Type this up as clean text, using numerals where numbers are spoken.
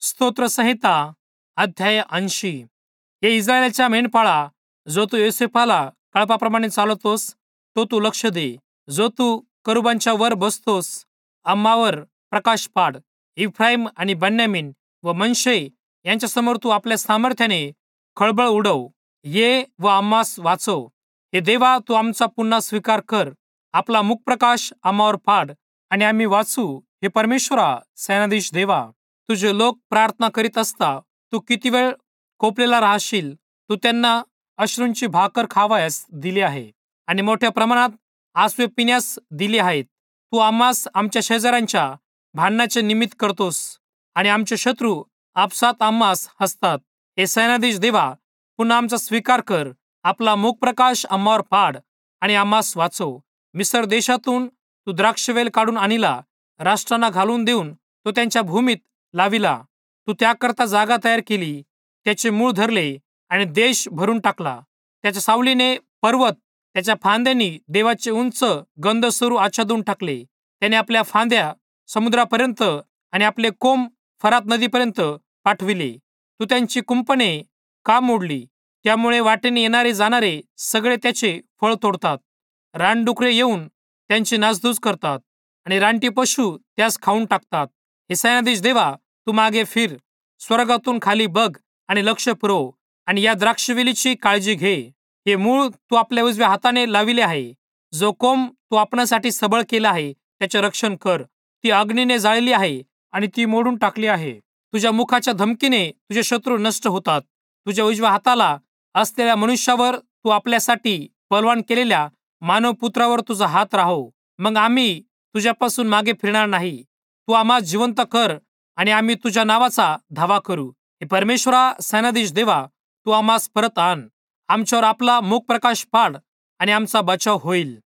स्तोत्रसंहिता अध्याय 80. हे इस्रायलच्या मेंढपाळा, जो तू योसेफाला कळपाप्रमाणे चालवतोस, तो तू लक्ष दे. जो तू करुबांच्या वर बसतोस, अम्मावर प्रकाश पाड. इफ्राईम आणि बन्यामीन व मनशे यांच्यासमोर तू आपल्या सामर्थ्याने खळबळ उडव. ये व आम्हास वाचव. हे देवा, तू आमचा पुन्हा स्वीकार कर. आपला मुखप्रकाश आम्हावर पाड आणि आम्ही वाचू. हे परमेश्वरा, सेनाधीश देवा, तुझे लोक प्रार्थना करीत असता तू किती वेळ कोपलेला राहशील? तू त्यांना अश्रूंची भाकर खावयास दिली आहे आणि मोठ्या प्रमाणात आसवे पिण्यास दिली आहेत. तू आम्हास आमच्या शेजाऱ्यांच्या भांडणाचे निमित्त करतोस आणि आमचे शत्रू आपसात आम्हास हसतात. हे सेनाधीश देवा, पुन्हा आमचा स्वीकार कर. आपला मुखप्रकाश आम्हावर पाड आणि आम्हास वाचव. मिस्र देशातून तू द्राक्षवेल काढून आणला. राष्ट्रांना घालून देऊन तो त्यांच्या भूमीत लाविला. तू त्याकरता जागा तयार केली, त्याचे मूळ धरले आणि देश भरून टाकला. त्याच्या सावलीने पर्वत, त्याच्या फांद्यांनी देवाचे उंच गंधस्वरू आच्छादून टाकले. त्याने आपल्या फांद्या समुद्रापर्यंत आणि आपले कोंब फरात नदीपर्यंत पाठविले. तू त्यांची कुंपणे का मोडली? त्यामुळे वाटेने येणारे जाणारे सगळे त्याचे फळ तोडतात. रानडुकरे येऊन त्यांची नासधूस करतात आणि रानटी पशु त्यास खाऊन टाकतात. हे सेनाधीश देवा, तू मागे फिर, स्वर्गातून खाली बघ आणि लक्ष पुरव आणि या द्राक्षवेलीची काळजी घे. हे मूळ तू आपल्या उजव्या हाताने लाविले आहे. जो कोंब तू आपणासाठी सबळ केला आहे, त्याचे रक्षण कर. ती अग्नीने जाळली आहे आणि ती मोडून टाकली आहे. तुझ्या मुखाच्या धमकीने तुझे शत्रू नष्ट होतात. तुझ्या उजव्या हाताला असलेल्या मनुष्यावर, तू आपल्यासाठी बलवान केलेल्या मानवपुत्रावर तुझा हात राहो. मग आम्ही तुझ्यापासून मागे फिरणार नाही. तू आम्हा जिवंत कर आणि आम्ही तुझ्या नावाचा धावा करू. हे परमेश्वरा, सेनाधीश देवा, तू आम्हास परत आण. आमच्यावर आपला मुख प्रकाश पाड आणि आमचा बचाव होईल.